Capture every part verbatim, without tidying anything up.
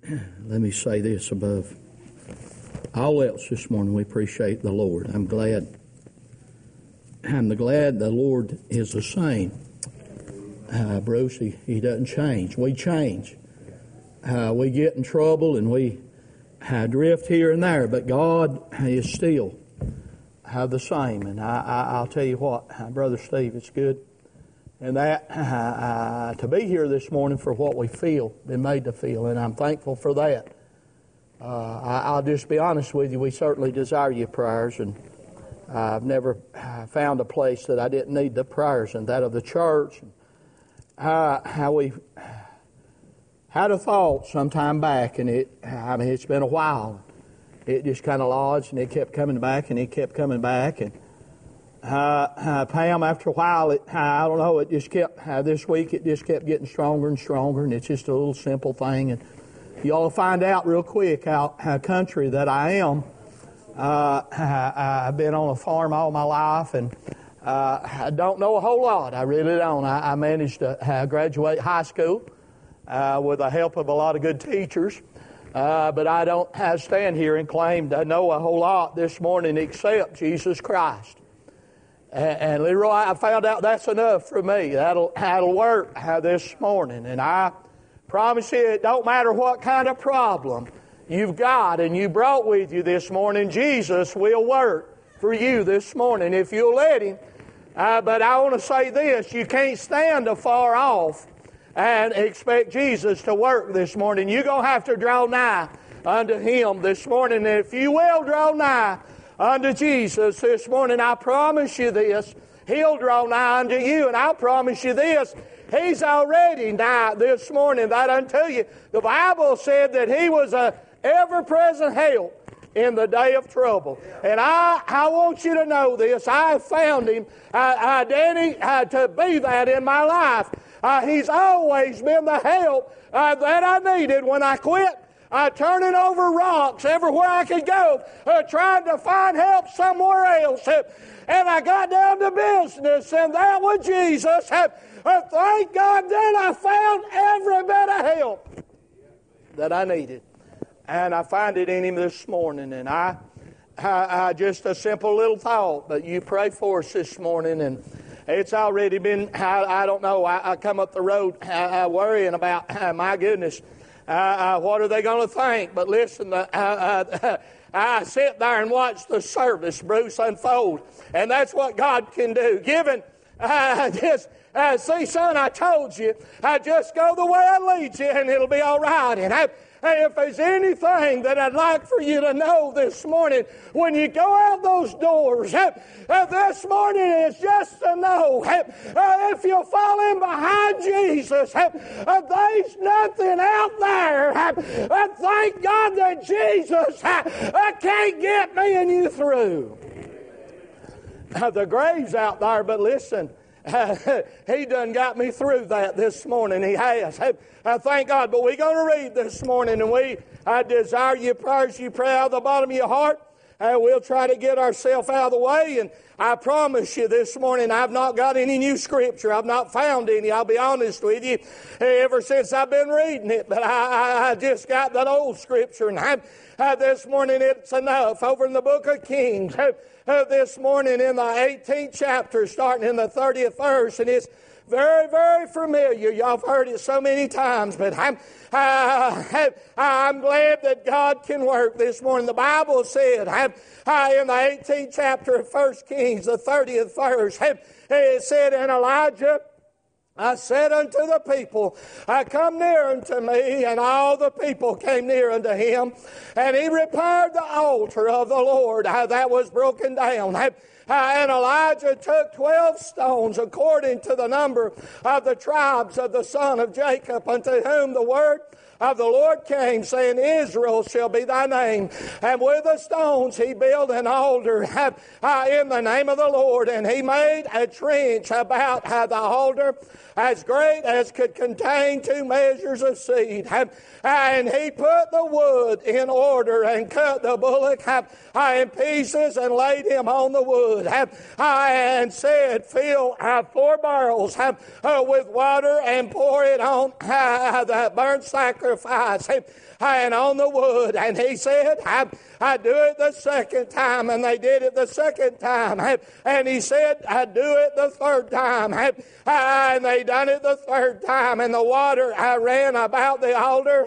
let me say this above all else this morning. We appreciate the Lord. I'm glad. I'm glad the Lord is the same. Uh, Bruce, he, he doesn't change. We change. Uh, we get in trouble and we uh, drift here and there, but God is still uh, the same. And I, I, I'll tell you what, uh, Brother Steve, it's good. And that, uh, uh, to be here this morning for what we feel, been made to feel, and I'm thankful for that. Uh, I, I'll just be honest with you, we certainly desire your prayers, and I've never uh, found a place that I didn't need the prayers, and that of the church. Uh, how we had a thought some time back, and it, I mean, it's been a while. It just kind of lodged, and it kept coming back, and it kept coming back, and Uh, uh, Pam, after a while, it, I don't know, it just kept, uh, this week it just kept getting stronger and stronger, and it's just a little simple thing. And you all find out real quick how, how country that I am. Uh, I, I've been on a farm all my life, and uh, I don't know a whole lot. I really don't. I, I managed to uh, graduate high school uh, with the help of a lot of good teachers. Uh, but I don't uh, stand here and claim to know a whole lot this morning except Jesus Christ. And Leroy, I found out that's enough for me. That'll, that'll work this morning. And I promise you, it don't matter what kind of problem you've got and you brought with you this morning, Jesus will work for you this morning if you'll let Him. Uh, but I want to say this, you can't stand afar off and expect Jesus to work this morning. You're going to have to draw nigh unto Him this morning. And if you will draw nigh unto Jesus this morning, I promise you this, He'll draw nigh unto you, and I'll promise you this, He's already nigh this morning. That unto you. The Bible said that He was a ever-present help in the day of trouble. And I, I want you to know this, I have found Him, uh, uh, Danny, uh, to be that in my life. Uh, he's always been the help uh, that I needed when I quit Uh, turning over rocks everywhere I could go, uh, trying to find help somewhere else. Uh, and I got down to business, and that was Jesus. Uh, uh, thank God then I found every bit of help that I needed. And I find it in Him this morning. And I, I, I just a simple little thought, but you pray for us this morning, and it's already been, I, I don't know, I, I come up the road uh, uh, worrying about, uh, my goodness, Uh, uh, what are they going to think? But listen, uh, uh, I sit there and watch the service, Bruce, unfold. And that's what God can do. Given, uh, just, uh, see, son, I told you, I just go the way I lead you and it'll be all right. And I, if there's anything that I'd like for you to know this morning, when you go out those doors, uh, uh, this morning is just to know, uh, uh, if you'll fall in behind Jesus, uh, uh, there's nothing out there. Uh, uh, thank God that Jesus uh, uh, can't get me and you through. Uh, the grave's out there, but listen, Uh, he done got me through that this morning. He has. I uh, thank God. But we're going to read this morning, and we I desire your prayers. You pray out of the bottom of your heart. Uh, we'll try to get ourselves out of the way. And I promise you this morning, I've not got any new scripture. I've not found any. I'll be honest with you. Ever since I've been reading it, but I, I, I just got that old scripture, and I, uh, this morning it's enough. Over in the book of Kings. Uh, Uh, this morning in the eighteenth chapter, starting in the thirtieth verse, and it's very, very familiar. Y'all have heard it so many times, but I'm, uh, I'm glad that God can work this morning. The Bible said I'm, uh, in the eighteenth chapter of First Kings, the thirtieth verse, it said, and Elijah I said unto the people, I come near unto me, and all the people came near unto him, and he repaired the altar of the Lord uh, that was broken down. Uh, and Elijah took twelve stones according to the number of the tribes of the son of Jacob, unto whom the word of the Lord came, saying, Israel shall be thy name. And with the stones he built an altar uh, in the name of the Lord, and he made a trench about uh, the altar as great as could contain two measures of seed. And he put the wood in order and cut the bullock in pieces and laid him on the wood. And said, fill four barrels with water and pour it on the burnt sacrifice and on the wood. And he said, I, I do it the second time. And they did it the second time. And he said, I do it the third time. And they done it the third time. And the water I ran about the altar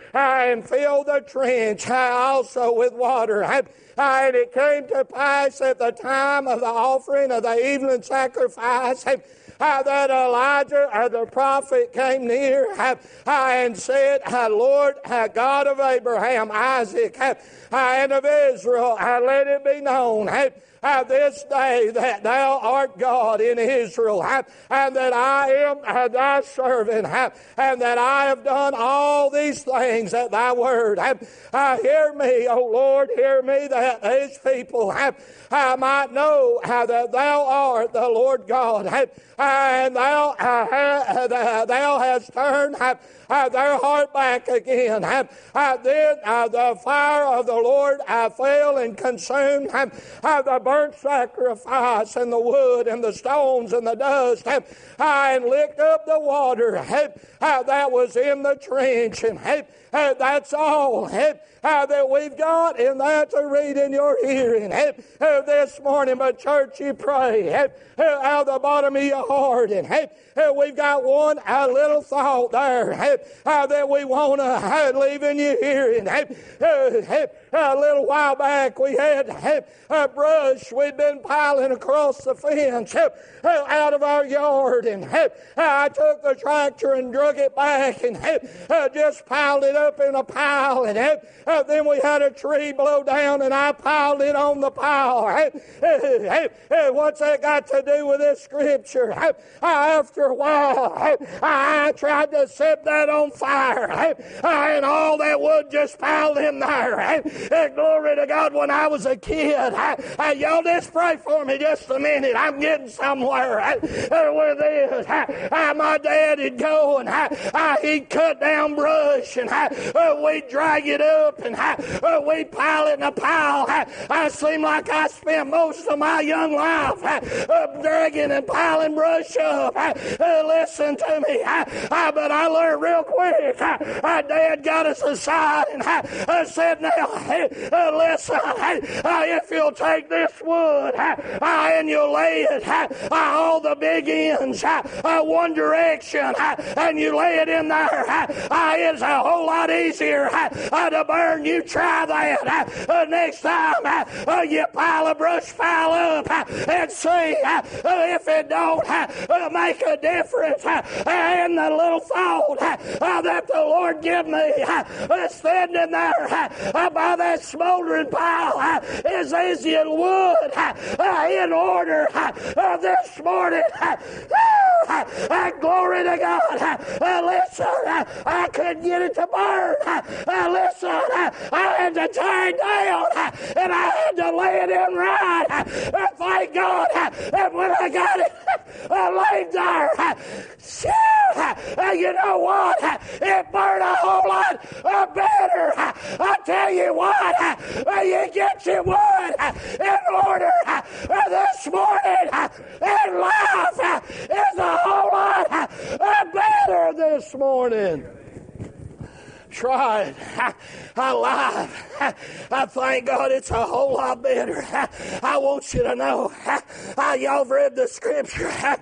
and filled the trench also with water. And it came to pass at the time of the offering of the evening sacrifice Uh, that Elijah, uh, the prophet, came near uh, uh, and said, uh, Lord, uh, God of Abraham, Isaac, uh, uh, and of Israel, uh, let it be known uh, uh, this day that thou art God in Israel, uh, and that I am uh, thy servant, uh, and that I have done all these things at thy word. Uh, uh, hear me, O Lord, hear me, that these people uh, uh, might know uh, that thou art the Lord God, uh, and thou, uh, uh, thou hast turned uh, uh, their heart back again. Uh, uh, then uh, the fire of the Lord uh, fell and consumed uh, uh, the burnt sacrifice and the wood and the stones and the dust uh, uh, and licked up the water uh, uh, that was in the trench. And uh, uh, that's all uh, uh, that we've got, and that's to read in your hearing uh, uh, this morning. But church, you pray uh, uh, out of the bottom of your heart. And uh, uh, we've got one uh, little thought there uh, uh, that we want to uh, leave in your hearing. Uh, uh, a little while back we had uh, a brush we'd been piling across the fence uh, uh, out of our yard. And uh, I took the tractor and drug it back and uh, uh, just piled it up in a pile. And uh, uh, then we had a tree blow down and I piled it on the pile. Uh, uh, uh, what's that got to do with this scripture? Uh, after a while, uh, I tried to set that on fire, uh, and all that wood just piled in there. Uh, uh, glory to God. When I was a kid, uh, uh, y'all just pray for me just a minute. I'm getting somewhere uh, uh, with this. Uh, uh, my dad would go and uh, uh, he'd cut down brush and uh, uh, we'd drag it up and uh, uh, we'd pile it in a pile. Uh, I seemed like I spent most of my young life uh, uh, dragging and piling brush up. Uh, uh, listen to me. Uh, uh, but I learned real quick. Uh, uh, Dad got us aside and uh, uh, said, now, uh, uh, listen, uh, uh, if you'll take this wood uh, uh, and you'll lay it uh, uh, all the big ends uh, uh, one direction uh, and you lay it in there, uh, uh, it's a whole lot easier uh, uh, to burn. You try that uh, uh, next time uh, uh, you pile a brush pile up uh, and see uh, uh, if it don't uh, uh, make a difference. Uh, and the little thought uh, uh, that the Lord give me uh, uh, standing there uh, uh, by that smoldering pile uh, is easy as wood uh, uh, in order uh, uh, this morning. Uh, uh, uh, glory to God. Uh, uh, listen, uh, I couldn't get it to burn. Uh, uh, listen, uh, I had to tear it down uh, and I had to lay it in right. Uh, uh, thank God uh, that when I got it uh, laid there, uh, shoo, uh, uh, you know what? Uh, it burned a whole lot uh, better. Uh, I tell you what, uh, uh, you get your wood uh, in order uh, uh, this morning uh, and life uh, is a whole lot uh, uh, better this morning. Try it. I, I lied. I, I thank God it's a whole lot better. I, I want you to know, I, I, y'all have read the scripture. I,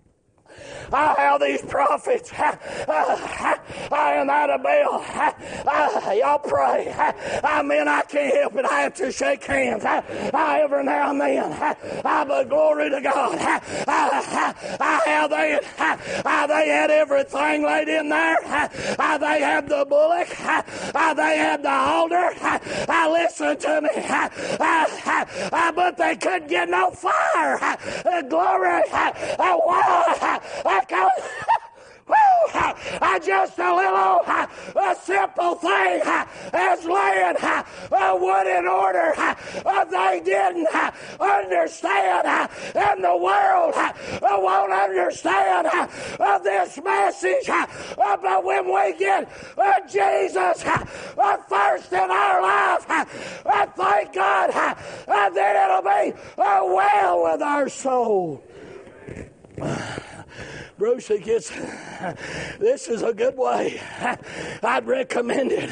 Uh, how these prophets uh, uh, and Annabelle, uh, uh, y'all pray. Uh, I mean, I can't help it. I have to shake hands uh, uh, every now and then. Uh, uh, but glory to God. Uh, uh, uh, how they, uh, uh, they had everything laid in there. Uh, uh, they had the bullock. Uh, uh, they had the altar. Uh, uh, listen to me. Uh, uh, uh, uh, but they couldn't get no fire. Uh, uh, glory. Uh, uh, wow. Uh, I uh, just a little uh, a simple thing uh, as laying uh, wood in order. Uh, they didn't uh, understand, uh, and the world uh, won't understand uh, uh, this message. Uh, uh, but when we get uh, Jesus uh, uh, first in our life, uh, uh, thank God, uh, uh, then it'll be uh, well with our soul. Bruce, he gets, this is a good way. I'd recommend it.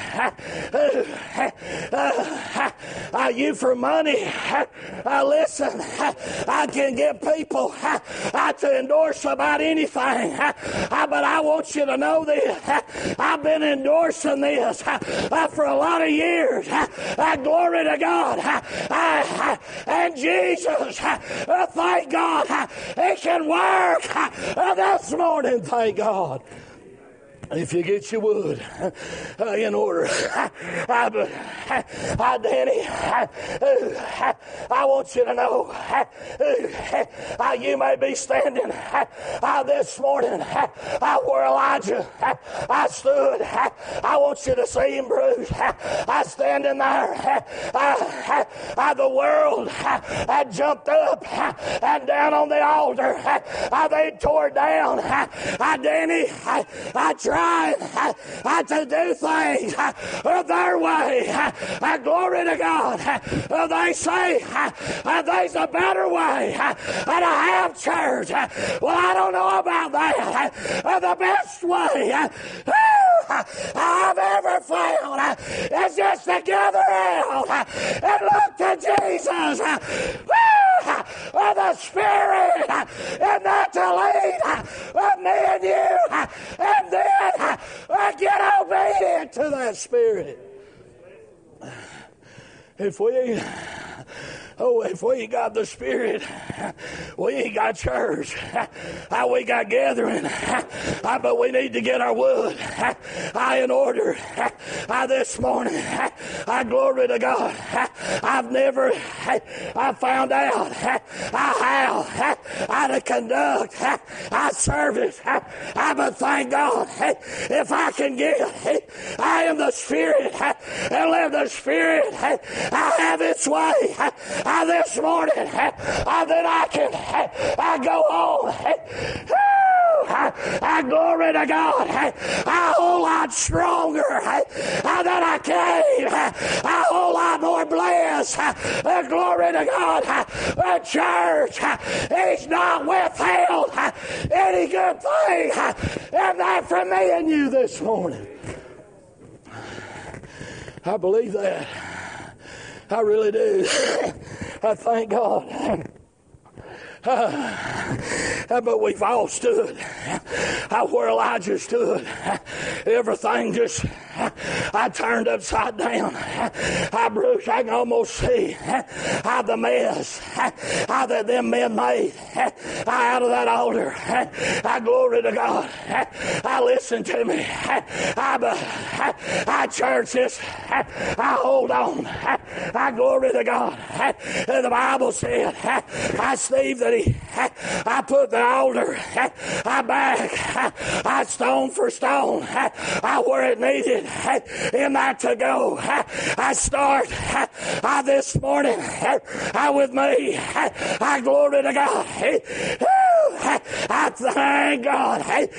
Uh, uh, you for money, uh, listen, I can get people uh, to endorse about anything, uh, but I want you to know this. I've been endorsing this uh, for a lot of years. Uh, glory to God. Uh, uh, and Jesus, uh, thank God, uh, he can work uh, this morning, thank God. If you get your wood uh, in order, I, I, I, Danny, I, I want you to know uh, you may be standing uh, this morning uh, where Elijah I stood. I want you to see him, Bruce. I standing there. Uh, uh, the world had jumped up and down on the altar. Uh, they tore down. Uh, Danny, I, I tried. I, I to do things uh, their way. Uh, glory to God. Uh, they say uh, there's a better way uh, to have church. Uh, well, I don't know about that. Uh, the best way uh, I've ever found uh, is just to gather out uh, and look to Jesus. Uh, uh, the Spirit uh, and not to lead uh, me and you uh, and then uh, uh, get obedient to that Spirit. If we Oh, if we ain't got the Spirit, we ain't got church. Uh, we got gathering. Uh, but we need to get our wood uh, in order uh, this morning. Uh, glory to God. Uh, I've never uh, I found out uh, how uh, how to conduct uh, our service. Uh, uh, but thank God, uh, if I can get uh, I am the Spirit uh, and let the Spirit uh, I have its way. Uh, Uh, this morning, uh, uh, that I can uh, I go on. Uh, uh, glory to God. Uh, a whole lot stronger uh, uh, than I came. Uh, a whole lot more blessed. Uh, uh, glory to God. Uh, uh, church, uh, he's not withheld uh, any good thing. Uh, and that from me and you this morning. I believe that. I really do. I thank God. Uh, but we've all stood uh, where Elijah stood. Uh, everything just, uh, I turned upside down. Uh, I, Bruce, I can almost see uh, how the mess uh, how that them men made uh, out of that altar. Uh, I glory to God. Uh, I listen to me. Uh, I, uh, I church this. Uh, I hold on. Uh, I glory to God. Uh, the Bible said, uh, I Steve that he, I put the altar I back, I stone for stone, I where it needed, in that to go. I start I this morning I with me. I glory to God. I thank God.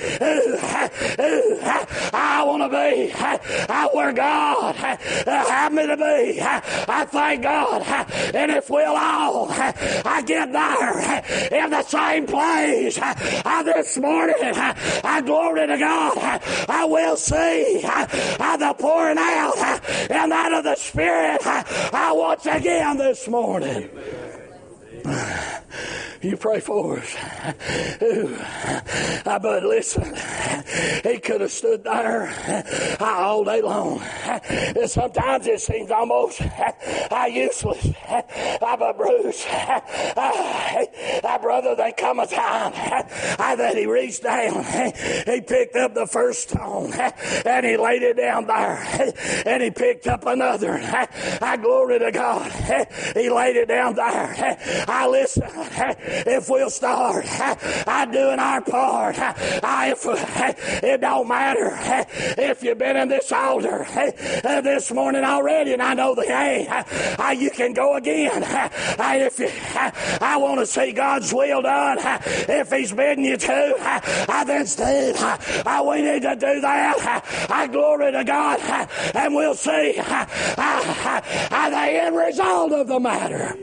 I want to be where God have me to be. I thank God. And if we'll all I get there in the same place this morning, I glory to God. I will see the pouring out and out of the Spirit once again this morning. You pray for us. Uh, but listen, he could have stood there uh, all day long. And sometimes it seems almost uh, useless. Uh, but Bruce, uh, uh, brother, there come a time uh, that he reached down. He picked up the first stone uh, and he laid it down there. And he picked up another. Uh, I glory to God. Uh, he laid it down there. Uh, I listen. Uh, if we'll start I doing our part. I, if, it don't matter if you've been in this altar this morning already, and I know that, hey, you can go again. If you, I want to see God's will done. If He's bidding you to, then Steve, we need to do that. I glory to God, and we'll see the end result of the matter.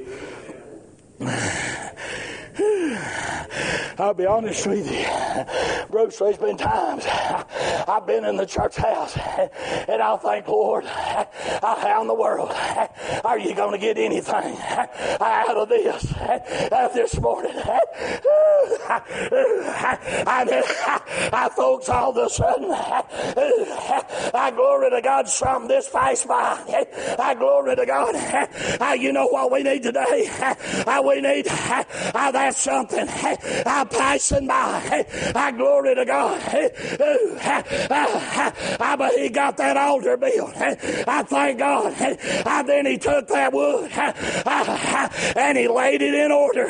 I'll be honest with you, Bruce, there's been times I've been in the church house and I'll think, Lord, how in the world are you going to get anything out of this this morning? I, folks, all of a sudden, I glory to God, something this fast by. I glory to God. You know what we need today? We need that's something I'm passing by. I glory to God. I but He got that altar built. I thank God. And then He took that wood and He laid it in order.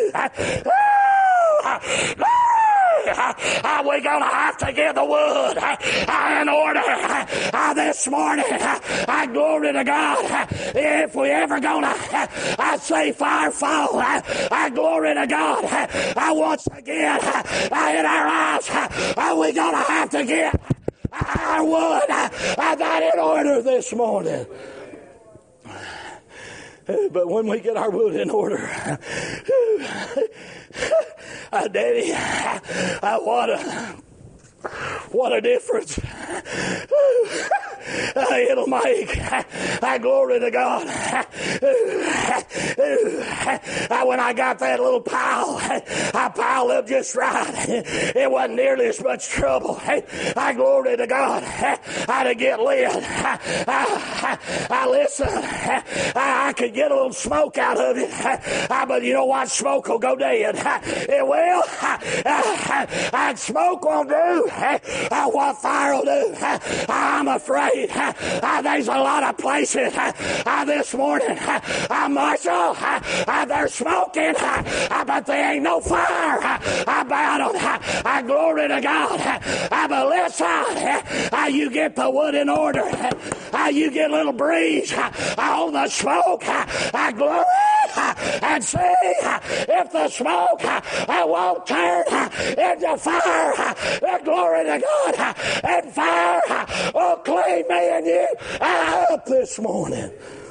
We're going to have to get the wood in order this morning. I glory to God. If we ever going to I say fire fall, I glory to God. I once again in our lives, we're going to have to get our wood that in order this morning. But when we get our wood in order, uh, Daddy, uh, what a what a difference uh, it'll make. I glory to God. Uh, when I got that little pile, I piled up just right. It wasn't nearly as much trouble. I glory to God. I to get lit. I, I listen. I, I could get a little smoke out of it. I, but you know what? Smoke will go dead. It will. And smoke won't do what fire will do. I'm afraid there's a lot of places this morning, Marshall, they're smoking, but there ain't no fire about them. I glory to God. But listen, you get the wood in order. You get a little breeze on the smoke. I glory and see if the smoke won't turn into fire. Glory to God. And fire will clean me and you up this morning.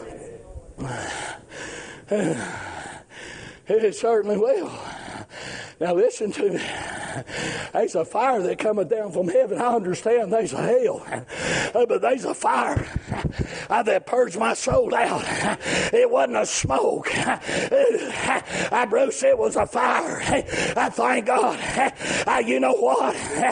It certainly will. Now listen to me. There's a fire that cometh down from heaven. I understand there's a hell. But there's a fire that purged my soul out. It wasn't a smoke. I, Bruce, it was a fire. I thank God. You know what?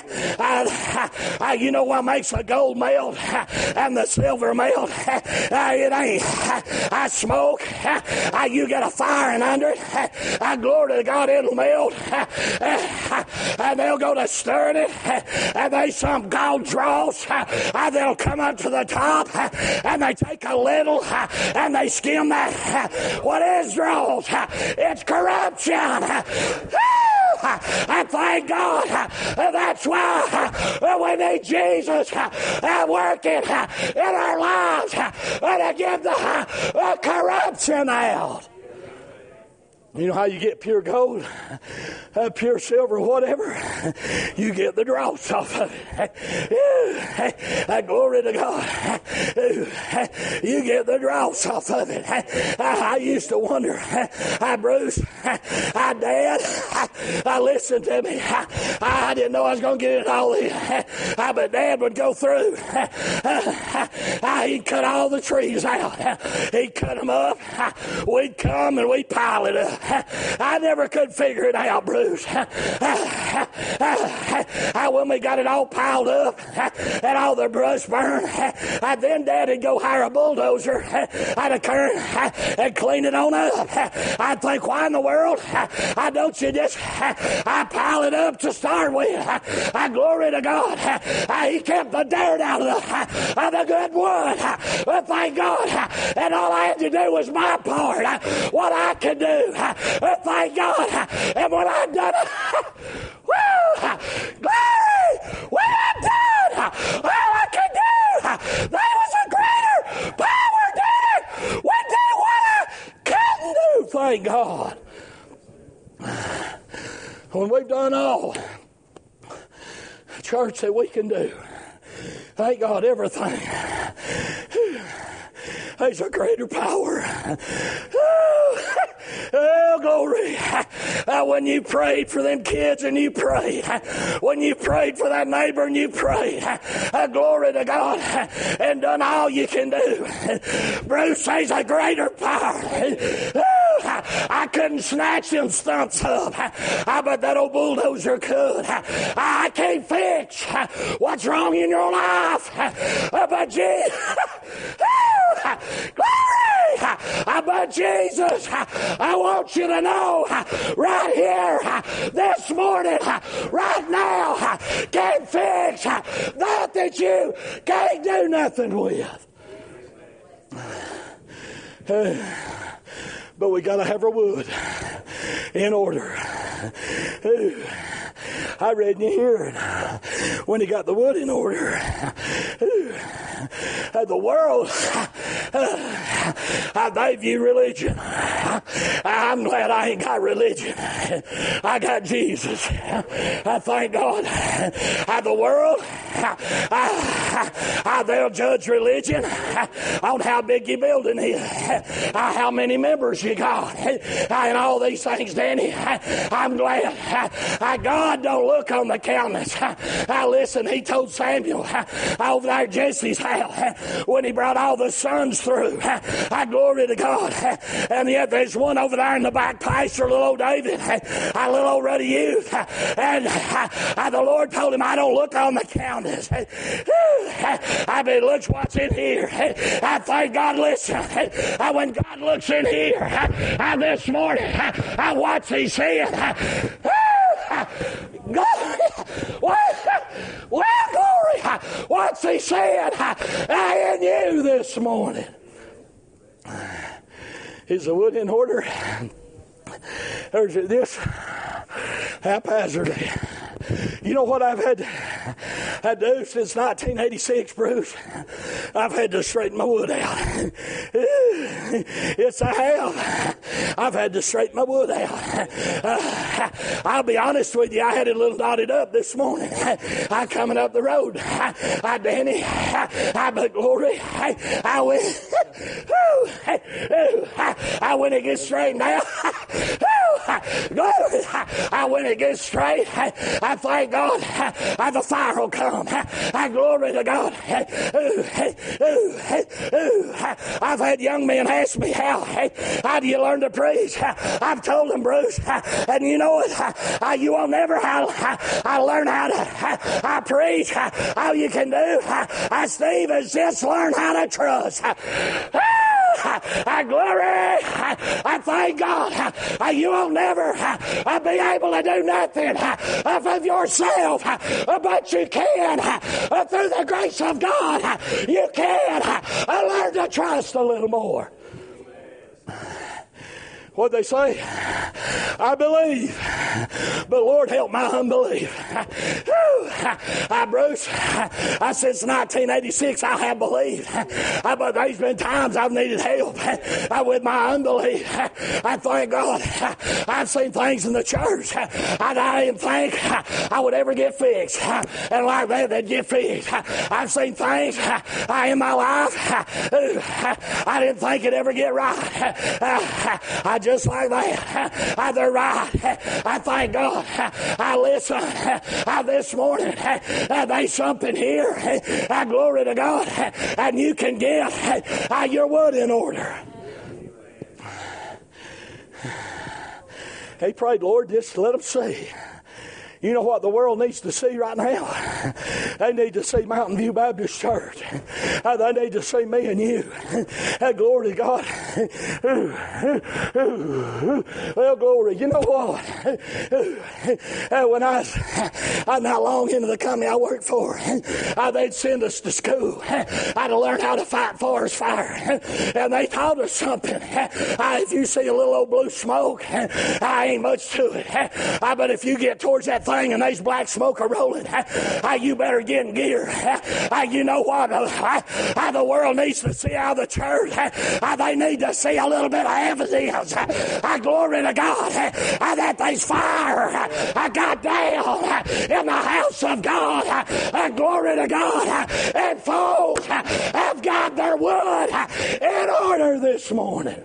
You know what makes the gold melt and the silver melt? It ain't I smoke. You get a fire in under it. I glory to God, it'll melt. And they'll go to stirring it, and they some gold dross, and they'll come up to the top, and they take a little, and they skim that. What is dross? It's corruption. I thank God. That's why we need Jesus working in our lives to get the corruption out. You know how you get pure gold, uh, pure silver, whatever? You get the dross off of it. Uh, glory to God. Uh, you get the dross off of it. Uh, I used to wonder, uh, Bruce, uh, Dad, uh, listen to me. Uh, I didn't know I was going to get it all in. Uh, but Dad would go through. Uh, uh, he'd cut all the trees out. Uh, he'd cut them up. Uh, we'd come and we'd pile it up. I never could figure it out, Bruce. uh, uh, when we got it all piled up uh, and all the brush burned, uh, then Daddy'd go hire a bulldozer uh, to turn uh, and clean it on up. Uh, I'd think, why in the world uh, uh, don't you just uh, uh, pile it up to start with? Uh, uh, glory to God. Uh, uh, he kept the dirt out of the, uh, of the good wood. Uh, but thank God. Uh, and all I had to do was my part. Uh, what I could do. Uh, but thank God. Uh, and when I'd done it, woo, uh, glory, when I'm done, uh, all I could do, uh, there was a greater power did it. We did what I couldn't do. Thank God. When we've done all, church, that we can do, thank God, everything. There's a greater power. Oh, oh glory. Uh, when you prayed for them kids and you prayed. When you prayed for that neighbor and you prayed. Uh, glory to God. And done all you can do. Bruce says a greater power. Oh, I couldn't snatch them stumps up. I bet that old bulldozer could. I can't fix what's wrong in your life. But Jesus. Glory! But Jesus, I want you to know right here, this morning, right now, can fix that that you can't do nothing with. But we got to have our wood in order. I read in here when he got the wood in order. The world, they view religion. I'm glad I ain't got religion. I got Jesus. I thank God. The world, they'll judge religion on how big your building is, how many members you got, and all these things, Danny. I'm glad God don't look on the countenance. Listen, he told Samuel over there at Jesse's house when he brought all the sons through. I glory to God. And yet there's one over there in the back pasture, little old David, a little old ruddy youth. And the Lord told him, I don't look on the countenance. I mean, look what's in here. I thank God, listen. When God looks in here this morning, what's he saying? God, well, glory, what's he saying in you this morning? Is the wood in order? Or is it this haphazardly? You know what I've had to, had to do since nineteen eighty-six, Bruce? I've had to straighten my wood out. Yes, I have. I've had to straighten my wood out. Uh, I'll be honest with you, I had it a little knotted up this morning. I coming up the road. I, Danny, I, but glory, I went, I went and get straightened out. Glory, I went and get straight. I thank God. The fire will come. I glory to God. I've had young men ask me, how, how do you learn to preach? I've told them, Bruce, and you know what? You will never how I learn how to I preach. All you can do, Steve, is just learn how to trust. I glory. I thank God. You will never be able to do nothing of yourself, but you can, through the grace of God, you can learn to trust a little more. What'd they say? I believe, but Lord help my unbelief. I, Bruce, I since nineteen eighty-six I have believed, but there's been times I've needed help with my unbelief. I thank God. I've seen things in the church I didn't think I would ever get fixed, and like that they'd get fixed. I've seen things in my life I didn't think it'd ever get right. I just like that. They're right. I thank God. I listen this morning. There's something here. Glory to God. And you can get your wood in order. He prayed, Lord, just let them see. You know what the world needs to see right now? They need to see Mountain View Baptist Church. Uh, they need to see me and you. Uh, glory to God. Well, glory. You know what? Uh, when I was uh, not long into the company I worked for, uh, they'd send us to school. I had to learn how to fight forest fire. And they taught us something. Uh, if you see a little old blue smoke, I ain't much to it. Uh, but if you get towards that thing and there's black smoke a rolling, uh, you better get in gear. Uh, you know what? Uh, uh, the world needs to see how the church, uh, they need to see a little bit of evidence. Uh, glory to God. Uh, that there's fire. Uh, got down uh, in the house of God. Uh, glory to God. Uh, and folks uh, have got their wood uh, in order this morning.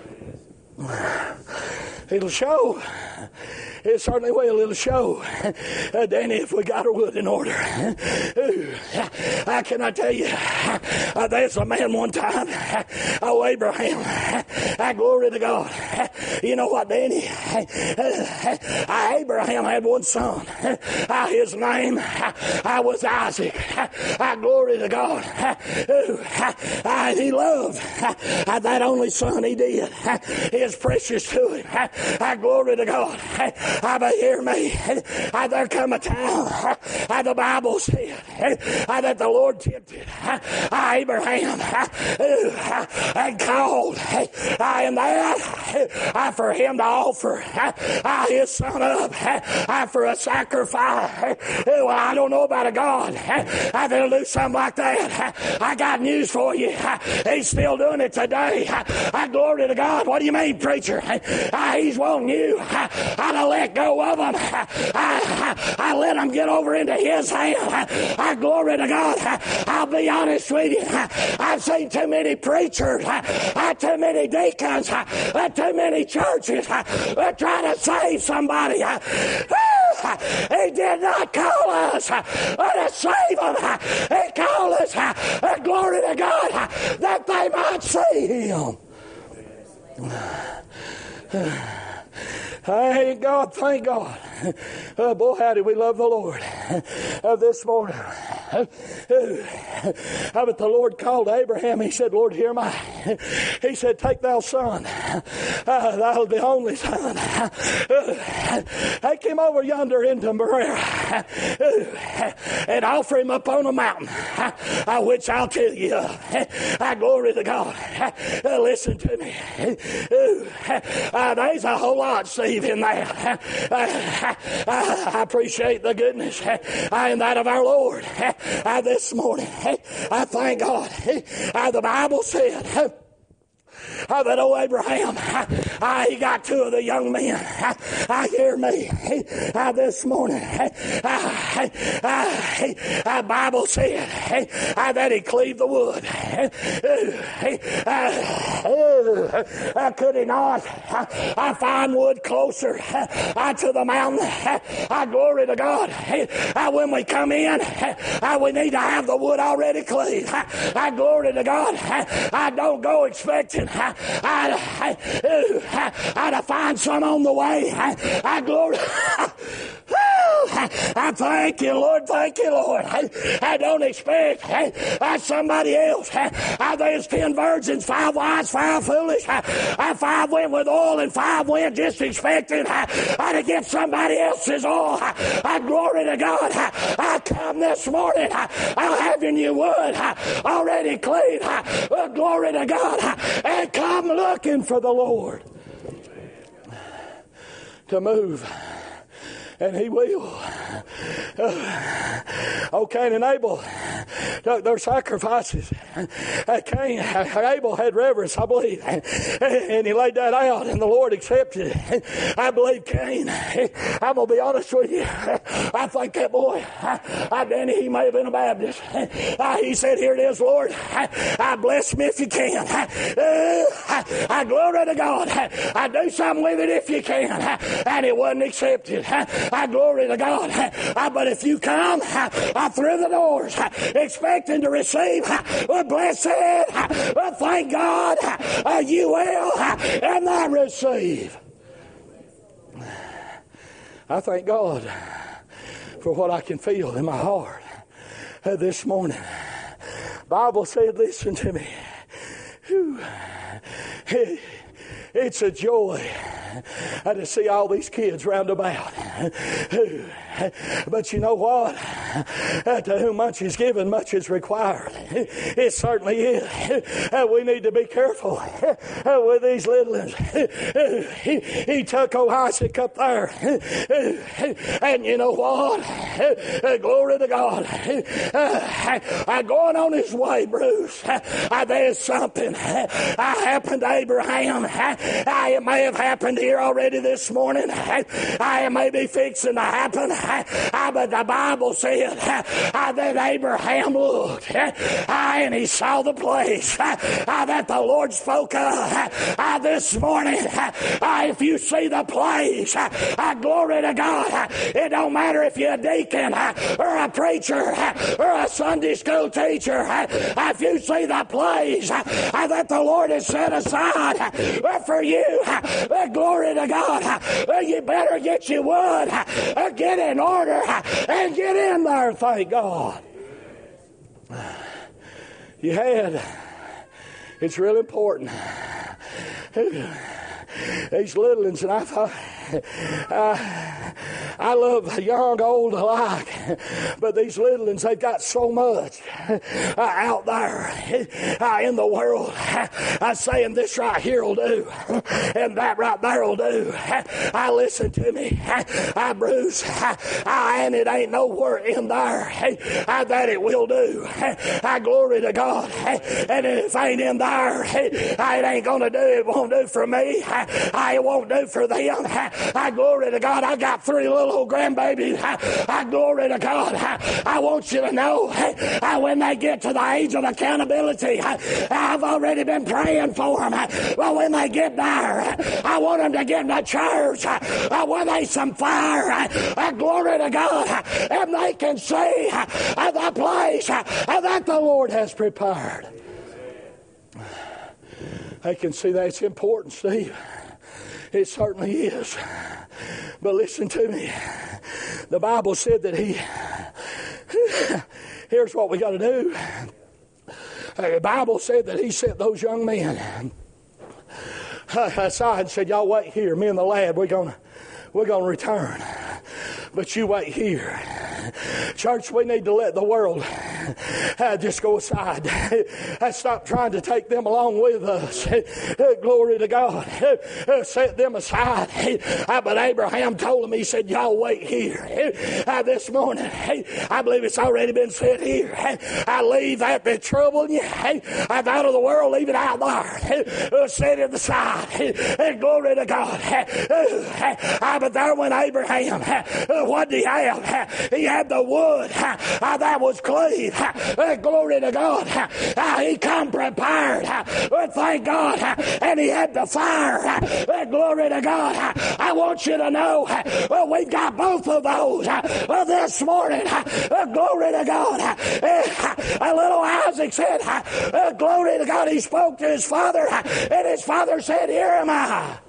It'll show. It certainly will. It'll show, uh, Danny, if we got our wood in order. Uh, uh, can I tell you, uh, there's a man one time, oh, Abraham, uh, glory to God. Uh, you know what, Danny? Uh, uh, Abraham had one son. Uh, his name uh, was Isaac. Uh, glory to God. Uh, uh, he loved uh, that only son he did. Uh, he is precious to him. Uh, uh, glory to God. Uh, Uh, but hear me. Uh, there come a time, uh, the Bible said, uh, that the Lord tempted uh, Abraham uh, and called, uh, and that uh, for him to offer uh, his son up uh, for a sacrifice. Uh, well, I don't know about a God uh, that'll do something like that. Uh, I got news for you. Uh, he's still doing it today. Uh, glory to God. What do you mean, preacher? Uh, he's wanting you uh, to let go of them. I, I, I let them get over into his hand. I, I glory to God. I, I'll be honest with you. I, I've seen too many preachers, I, too many deacons, I, too many churches I, trying to save somebody. I, He did not call us to save them. He called us, glory to God, that they might see him. Thank God, thank God. Oh, boy, how do we love the Lord uh, this morning. Uh, uh, but the Lord called Abraham. He said, Lord, hear my. He said, take thou son, uh, thou the only son. Uh, take him over yonder into Moriah uh, and offer him up on a mountain, uh, which I'll tell you. Uh, glory to God. Uh, listen to me. Uh, uh, there's a whole lot, Steve, in there. Uh, I appreciate the goodness and that of our Lord this morning. I thank God. The Bible said Uh, that old Abraham, uh, he got two of the young men. Uh, uh, hear me uh, this morning. Uh, uh, uh, Bible said uh, that he cleaved the wood. Uh, uh, uh, could he not uh, find wood closer uh, to the mountain? Uh, glory to God. Uh, when we come in, uh, we need to have the wood already cleaved. Uh, glory to God. Uh, I don't go expecting I, I, I, I to find some on the way. I, I glory. I thank you, Lord. Thank you, Lord. I, I don't expect I, somebody else. I, there's ten virgins, five wise, five foolish. I, I, five went with oil and five went just expecting I, I to get somebody else's oil. I, I glory to God. I, I come this morning. I, I'll have your wood I, already clean. I, well, glory to God. I, and come looking for the Lord to move. And he will. Uh, oh, Cain and Abel, their sacrifices. Uh, Cain, Abel had reverence, I believe. And he laid that out, and the Lord accepted it. I believe Cain, I'm going to be honest with you, I think that boy, I, Danny, he may have been a Baptist. Uh, he said, here it is, Lord. I bless me if you can. Uh, I, I glory to God. I do something with it if you can. And it wasn't accepted. I glory to God. I, but if you come I, I through the doors I, expecting to receive, I, well, blessed, I, well, thank God I, you will I, and I receive. I thank God for what I can feel in my heart uh, this morning. Bible said, listen to me. Whew. It, it's a joy uh, to see all these kids round about. But you know what? Uh, to whom much is given, much is required. It certainly is. Uh, we need to be careful uh, with these little ones. Uh, he, he took old Isaac up there. Uh, and you know what? Uh, glory to God. Uh, uh, going on his way, Bruce. Uh, there's something uh, happened to Abraham. Uh, it may have happened here already this morning. Uh, it may be fixing to happen. Uh, but the Bible said uh, that Abraham looked uh, and he saw the place uh, uh, that the Lord spoke of uh, this morning. Uh, if you see the place, uh, uh, glory to God, uh, it don't matter if you're a deacon uh, or a preacher uh, or a Sunday school teacher. Uh, if you see the place uh, uh, that the Lord has set aside uh, for you, uh, glory to God, uh, you better get your wood, uh, get in order, and get in there, thank God. You had, it's real important. These little ones, and I thought, uh, I love young, old alike, but these little ones, they've got so much uh, out there uh, in the world. I'm saying this right here will do, and that right there will do. I listen to me, I Bruce, I, and it ain't nowhere in there uh, that it will do. I glory to God, and if it ain't in there, it ain't gonna do. It won't do for me. I, it won't do for them. I glory to God. I got three little old grandbabies. I, I glory to God. I, I want you to know I, when they get to the age of accountability, I, I've already been praying for them. I, well, when they get there, I want them to get in the church I, where there's some fire. I, I glory to God. And they can see uh, the place uh, that the Lord has prepared. They can see that it's important, Steve. It certainly is. But listen to me. The Bible said that he, here's what we got to do. The Bible said that he sent those young men aside and said, y'all wait here. Me and the lad, we're going to we're gonna return. But you wait here. Church, we need to let the world uh, just go aside. Uh, stop trying to take them along with us. Uh, glory to God. Uh, set them aside. Uh, but Abraham told him, he said, y'all wait here. Uh, this morning, I believe it's already been said here. I leave that that troubling you uh, out of the world, leave it out there. Uh, set it aside. Uh, glory to God. Uh, but there went Abraham. Uh, what did he have? Uh, he had the wood uh, that was clean. Uh, glory to God. Uh, he come prepared. Uh, thank God. Uh, and he had the fire. Uh, glory to God. Uh, I want you to know uh, we've got both of those uh, this morning. Uh, glory to God. Uh, a little Isaac said, uh, glory to God. He spoke to his father, uh, and his father said, here am I.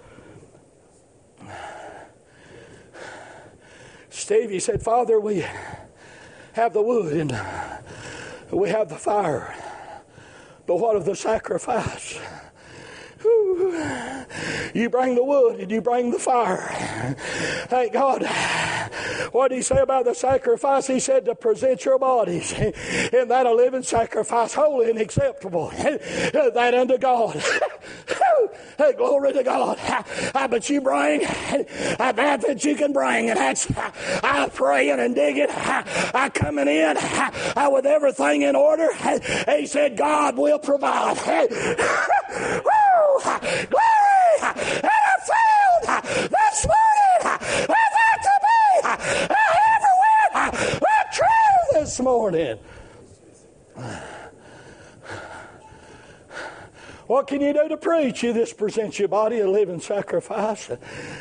Steve, he said, Father, we have the wood and we have the fire, but what of the sacrifice? Whew. You bring the wood and you bring the fire. Thank God. What did he say about the sacrifice? He said to present your bodies in that a living sacrifice, holy and acceptable, that unto God. Glory to God. But you bring that that you can bring, and that's I praying and digging, I coming in with everything in order. He said God will provide. Woo! Glory! And I found this morning that to be everywhere but true this morning. What can you do to preach? You just present your body a living sacrifice.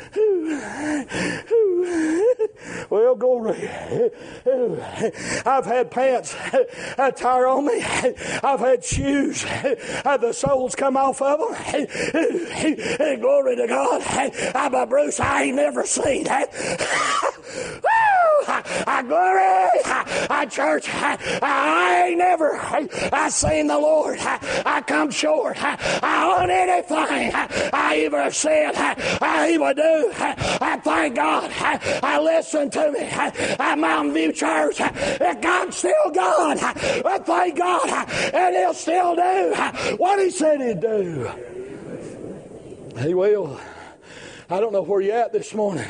Well, glory. I've had pants tire on me. I've had shoes. The soles come off of them. Glory to God. But Bruce, I ain't never seen that. I glory. I church. I, I ain't never I seen the Lord. I, I come short. I, I on anything I ever said I even do. I, I thank God. I, I listen to me. I, I Mountain View Church. God's still God. I thank God. And He'll still do what He said He'd do. He will. I don't know where you're at this morning.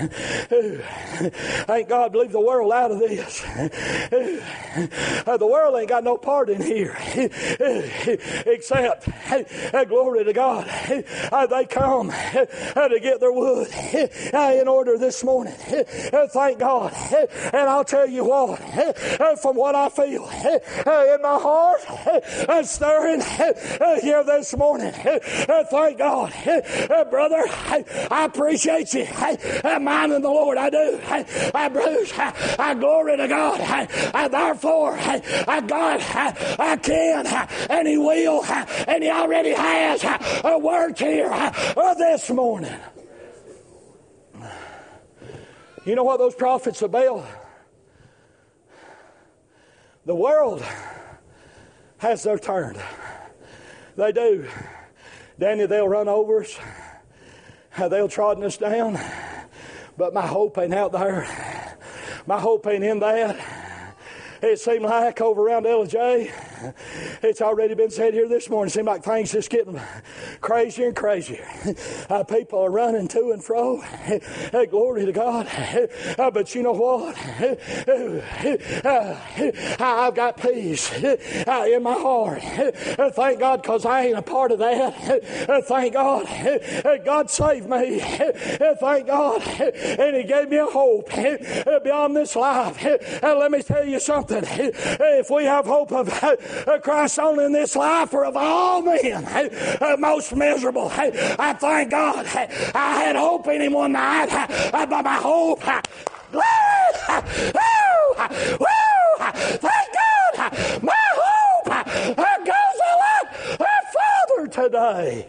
Thank God leave the world out of this. The world ain't got no part in here. Except, glory to God, they come to get their wood in order this morning. Thank God. And I'll tell you what, from what I feel in my heart, stirring here this morning. Thank God. Brother, I appreciate you. I mind in the Lord, I do. I Bruce, I glory to God. I therefore, I God, I can, and He will, and He already has a word here this morning. You know what those prophets of Baal? The world has their turn. They do. Danny, they'll run over us. They'll trodden us down. But my hope ain't out there. My hope ain't in that. It seemed like over around L J, it's already been said here this morning, it seemed like things just getting crazier and crazier. Uh, people are running to and fro. Hey, glory to God. Uh, but you know what? Uh, I've got peace uh, in my heart. Uh, thank God, because I ain't a part of that. Uh, thank God. Uh, God saved me. Uh, thank God. And He gave me a hope uh, beyond this life. Uh, let me tell you something. If we have hope of Christ only in this life, or of all men, most miserable, I thank God. I had hope in Him one night, but my hope, thank God, my hope goes a lot further today.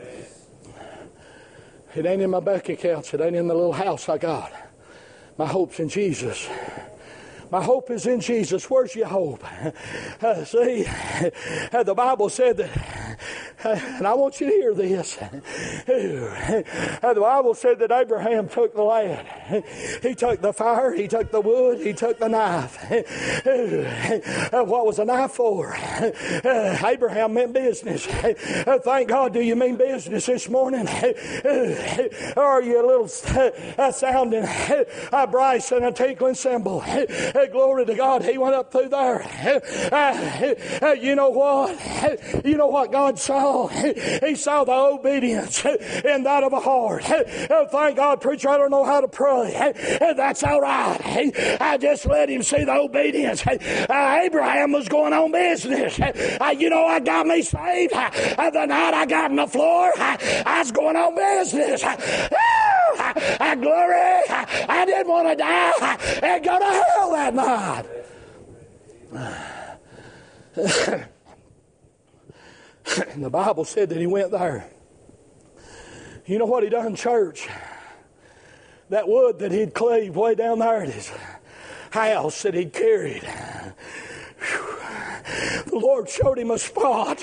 It ain't in my bank accounts. It ain't in the little house I got. My hope's in Jesus. My hope is in Jesus. Where's your hope? Uh, see, uh, the Bible said that, uh, and I want you to hear this. Uh, the Bible said that Abraham took the lad. He took the fire, he took the wood, he took the knife. Uh, what was the knife for? Uh, Abraham meant business. Uh, thank God, do you mean business this morning? Uh, or are you a little uh, sounding uh, brass and a tinkling cymbal? Hey, glory to God. He went up through there. Uh, uh, you know what? You know what God saw? He saw the obedience in that of a heart. Uh, thank God, preacher, I don't know how to pray. Uh, that's all right. I just let Him see the obedience. Uh, Abraham was going on business. Uh, you know, I got me saved. Uh, the night I got on the floor, uh, I was going on business. Uh, I, I glory. I, I didn't want to die and go to hell that night. And the Bible said that he went there. You know what he done, church? That wood that he'd cleaved way down there at his house that he'd carried. The Lord showed him a spot.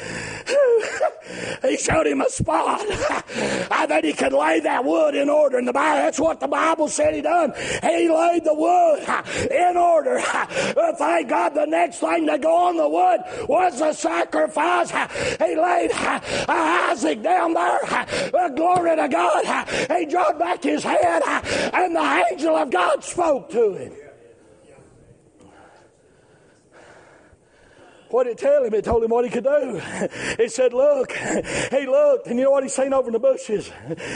He showed him a spot. I bet he could lay that wood in order in the Bible. That's what the Bible said he done. He laid the wood in order. Thank God, the next thing to go on the wood was the sacrifice. He laid Isaac down there. Glory to God. He dropped back his head, and the angel of God spoke to him. What did it tell him? It told him what he could do. It said, look. He looked, and you know what he seen over in the bushes?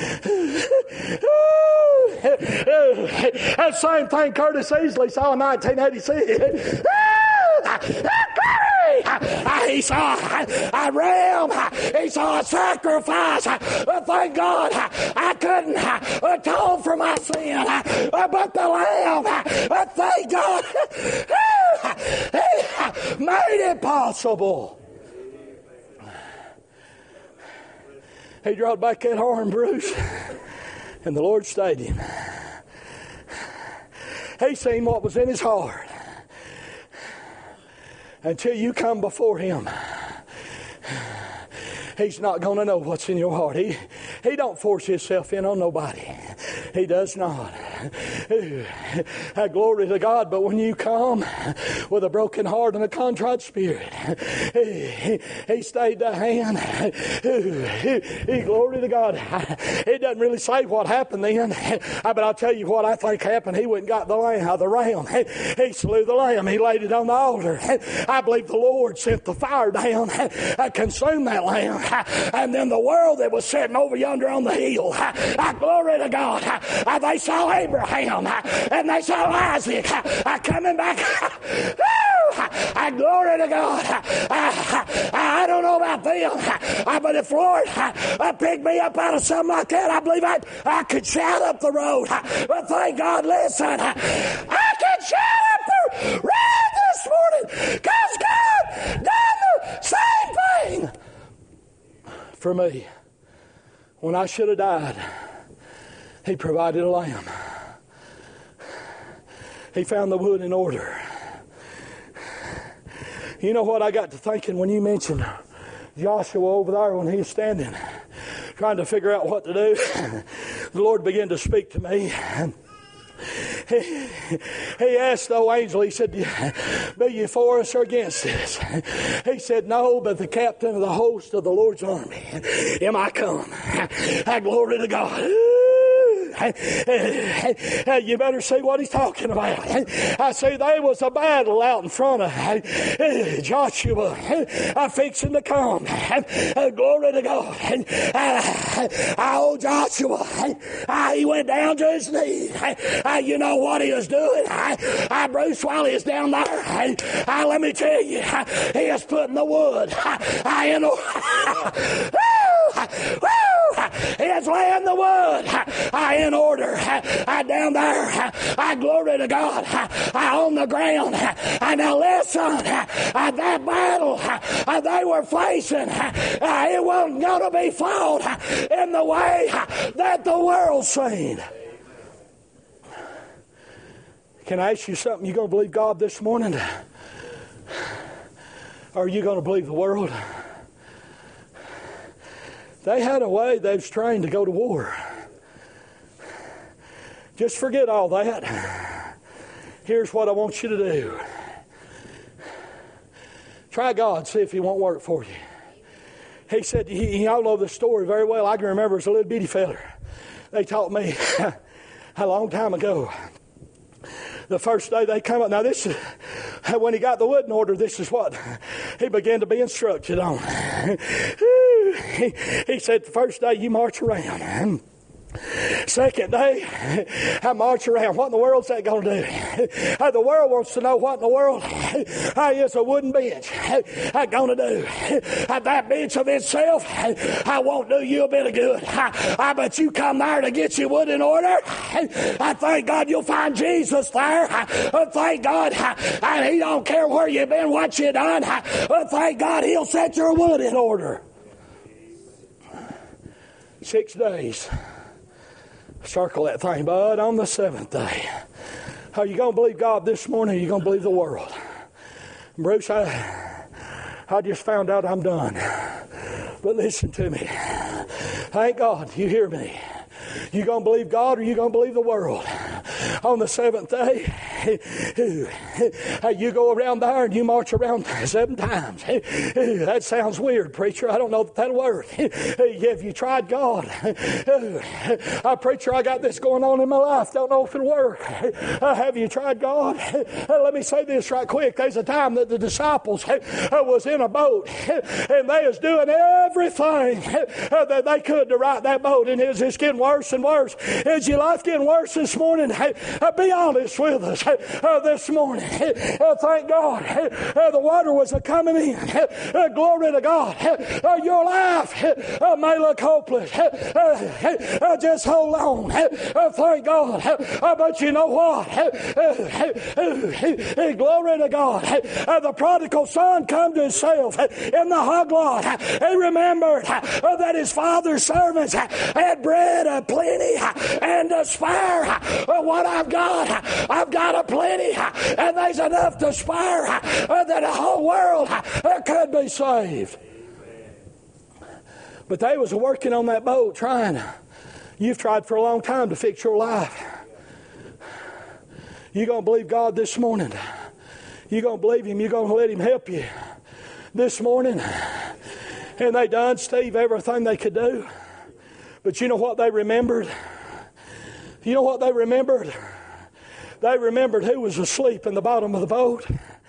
That same thing Curtis Easley saw in nineteen eighty-six. He saw a ram. He saw a sacrifice. Thank God I couldn't atone for my sin. But the lamb, thank God, He made it possible. He dropped back that arm, Bruce, and the Lord stayed him. He seen what was in his heart. Until you come before him, he's not going to know what's in your heart. He, he don't force himself in on nobody. He does not. Glory to God. But when you come with a broken heart and a contrite spirit, he, he stayed the hand. He, glory to God. It doesn't really say what happened then, but I'll tell you what I think happened. He went and got the lamb, the ram. He slew the lamb. He laid it on the altar. I believe the Lord sent the fire down, consumed that lamb. And then the world that was sitting over yonder on the hill, glory to God, they saw Abraham and they saw Isaac coming back. Glory to God. I don't know about them, but if Lord picked me up out of something like that, I believe I, I could shout up the road. But thank God, listen, I can shout up the road this morning because God done the same thing for me. When I should have died, he provided a lamb. He found the wood in order. You know what I got to thinking when you mentioned Joshua over there when he was standing, trying to figure out what to do? The Lord began to speak to me. He, he asked the angel, he said, be you for us or against us? He said, no, but the captain of the host of the Lord's army am I come. Glory to God. You better see what he's talking about. I see there was a battle out in front of Joshua fixing to come. Glory to God. Oh, Joshua, he went down to his knees. You know what he was doing? Bruce, while he was down there, let me tell you, he is putting the wood in he is laying the wood in order down there. Glory to God. On the ground. Now listen, that battle they were facing, it wasn't going to be fought in the way that the world's seen. Can I ask you something? You going to believe God this morning? Or are you going to believe the world? They had a way they was trained to go to war. Just forget all that. Here's what I want you to do. Try God, see if he won't work for you. He said, y'all know the story very well. I can remember as a little bitty feller. They taught me a long time ago. The first day they come up. Now this is, when he got the wood in order, this is what he began to be instructed on. He, he said, the first day you march around. Second day, I march around. What in the world's that going to do? Uh, the world wants to know what in the world uh, is a wooden bench uh, going to do. Uh, that bench of itself uh, won't do you a bit of good. Uh, uh, but you come there to get your wood in order. I uh, thank God you'll find Jesus there. Uh, thank God uh, uh, he don't care where you've been, what you done. Uh, thank God he'll set your wood in order. Six days. Circle that thing, bud, on the seventh day. Are you going to believe God this morning, or are you going to believe the world? Bruce, I, I just found out I'm done. But listen to me. Thank God, you hear me. You going to believe God, or you going to believe the world? On the seventh day, you go around there and you march around seven times. That sounds weird, preacher. I don't know if that'll work. Have you tried God? Uh, preacher, I got this going on in my life. Don't know if it'll work. Uh, have you tried God? Uh, let me say this right quick. There's a time that the disciples uh, was in a boat and they was doing everything uh, that they could to right that boat, and it was just getting worse and worse. Is your life getting worse this morning? Hey, uh, be honest with us. uh, this morning. Uh, thank God. Uh, the water was uh, coming in. Uh, glory to God. Uh, your life uh, may look hopeless. Uh, uh, uh, just hold on. Uh, thank God. Uh, but you know what? Uh, uh, uh, glory to God. Uh, the prodigal son come to himself in the hog lot. He remembered uh, that his father's servants had bread uh, plenty and to spare. Uh, what I've got, I've got a plenty, and there's enough to spare uh, that the whole world uh, could be saved. But they was working on that boat trying. You've tried for a long time to fix your life. You're going to believe God this morning. You're going to believe Him. You're going to let Him help you this morning. And they done, Steve, everything they could do. But you know what they remembered? You know what they remembered? They remembered who was asleep in the bottom of the boat.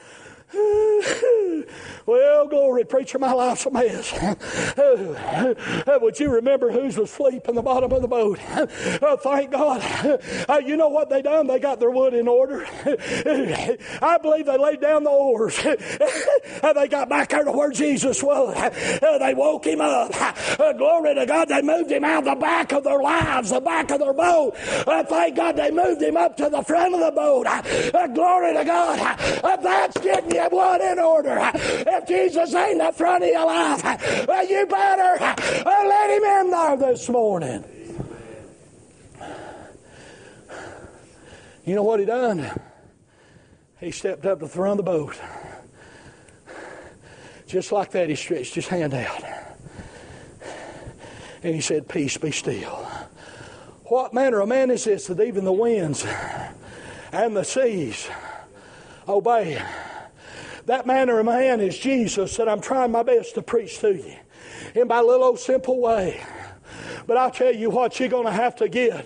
Well, glory, preacher, my life's a mess. Would you remember who's asleep in the bottom of the boat? Oh, thank God. Uh, you know what they done? They got their wood in order. I believe they laid down the oars. They got back there to where Jesus was. They woke him up. Uh, glory to God. They moved him out the back of their lives, the back of their boat. Uh, thank God they moved him up to the front of the boat. Uh, glory to God. Uh, that's getting you wood in order. If Jesus ain't in front of your life, well, you better uh, let him in there this morning. You know what he done? He stepped up to the front of the boat. Just like that, he stretched his hand out. And he said, "Peace, be still." What manner of man is this that even the winds and the seas obey? That manner of man is Jesus that I'm trying my best to preach to you in my little old simple way. But I'll tell you what you're going to have to get.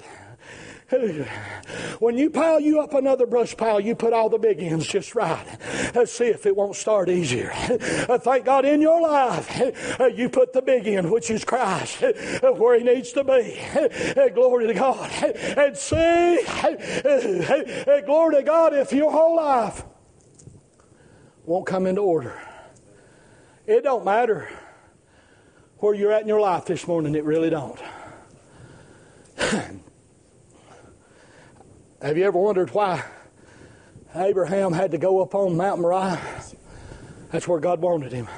When you pile you up another brush pile, you put all the big ends just right. Let's see if it won't start easier. Thank God in your life, you put the big end, which is Christ, where He needs to be. Glory to God. And see, glory to God, if your whole life won't come into order. It don't matter where you're at in your life this morning. It really don't. Have you ever wondered why Abraham had to go up on Mount Moriah? That's where God wanted him.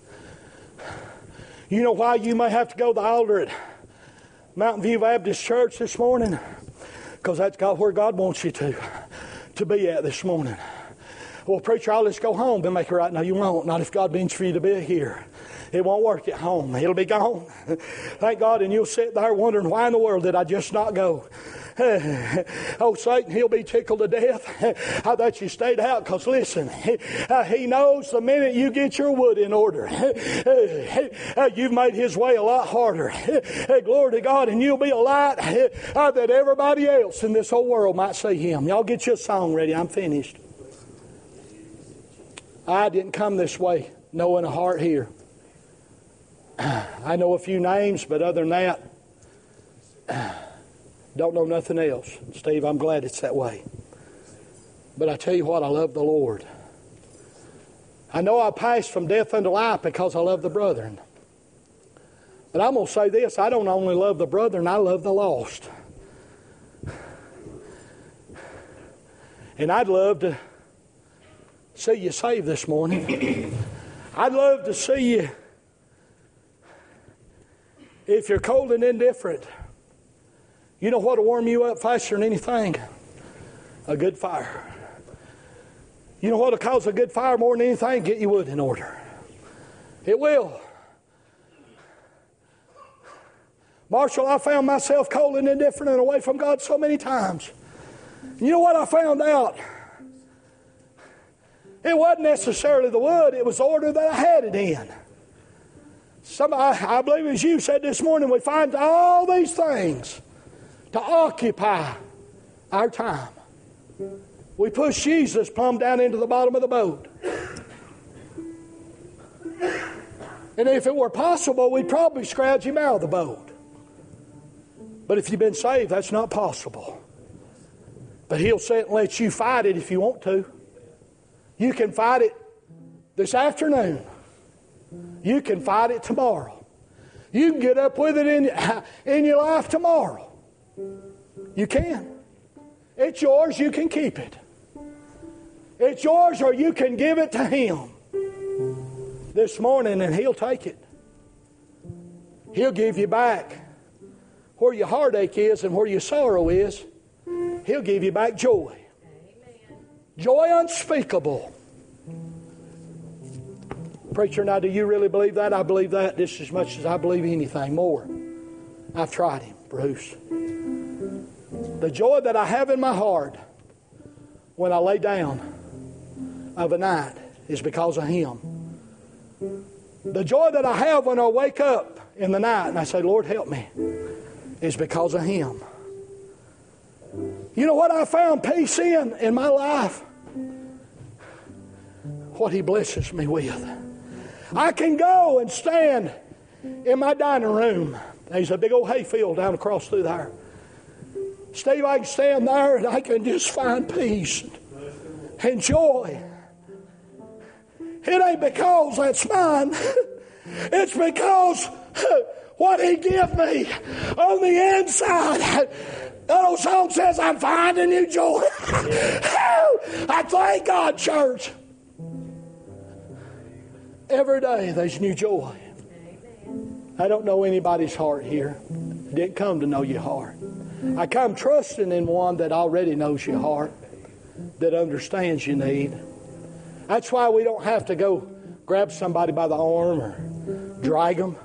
You know why you may have to go to the altar at Mountain View Baptist Church this morning? Because that's God, where God wants you to, to be at this morning. Well, preacher, I'll just go home and make it right. No, you won't. Not if God means for you to be here. It won't work at home. It'll be gone. Thank God. And you'll sit there wondering, why in the world did I just not go? Oh, Satan, he'll be tickled to death uh, that you stayed out. Because listen, uh, he knows the minute you get your wood in order, uh, you've made his way a lot harder. Uh, glory to God. And you'll be a light uh, that everybody else in this whole world might see him. Y'all get your song ready. I'm finished. I didn't come this way knowing a heart here. I know a few names, but other than that, don't know nothing else. Steve, I'm glad it's that way. But I tell you what, I love the Lord. I know I passed from death unto life because I love the brethren. But I'm going to say this, I don't only love the brethren, I love the lost. And I'd love to see you saved this morning. I'd love to see you, if you're cold and indifferent, you know what'll warm you up faster than anything? A good fire. You know what'll cause a good fire more than anything? Get your wood in order. It will. Marshall, I found myself cold and indifferent and away from God so many times. You know what I found out? It wasn't necessarily the wood, it was the order that I had it in. Somebody, I believe as you said this morning, we find all these things to occupy our time. We push Jesus plumb down into the bottom of the boat. And if it were possible, we'd probably scrounge him out of the boat. But if you've been saved, that's not possible. But He'll sit and let you fight it if you want to. You can fight it this afternoon. You can fight it tomorrow. You can get up with it in, in your life tomorrow. You can. It's yours, you can keep it. It's yours, or you can give it to Him this morning and He'll take it. He'll give you back where your heartache is and where your sorrow is. He'll give you back joy. Joy unspeakable. Preacher, now do you really believe that? I believe that just as much as I believe anything more. I've tried Him, Bruce. The joy that I have in my heart when I lay down of a night is because of Him. The joy that I have when I wake up in the night and I say, Lord, help me, is because of Him. You know what I found peace in in my life? What He blesses me with. I can go and stand in my dining room. There's a big old hayfield down across through there. Steve, I can stand there and I can just find peace and joy. It ain't because that's mine. It's because what He give me on the inside. That old song says, I'm finding you joy. I thank God, church. Every day there's new joy. I don't know anybody's heart here. I didn't come to know your heart. I come trusting in one that already knows your heart, that understands your need. That's why we don't have to go grab somebody by the arm or drag them.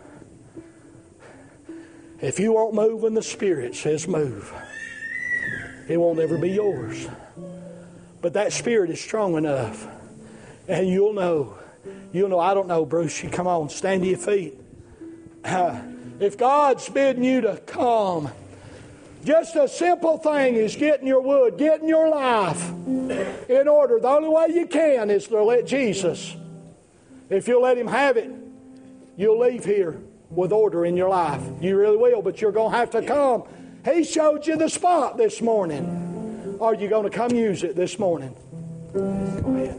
If you won't move when the Spirit says move, it won't ever be yours. But that Spirit is strong enough, and you'll know. You'll know. I don't know, Bruce. You come on, stand to your feet. Uh, if God's bidding you to come, just a simple thing is getting your wood, getting your life in order. The only way you can is to let Jesus. If you'll let Him have it, you'll leave here with order in your life. You really will, but you're going to have to come. He showed you the spot this morning. Are you going to come use it this morning? Go ahead.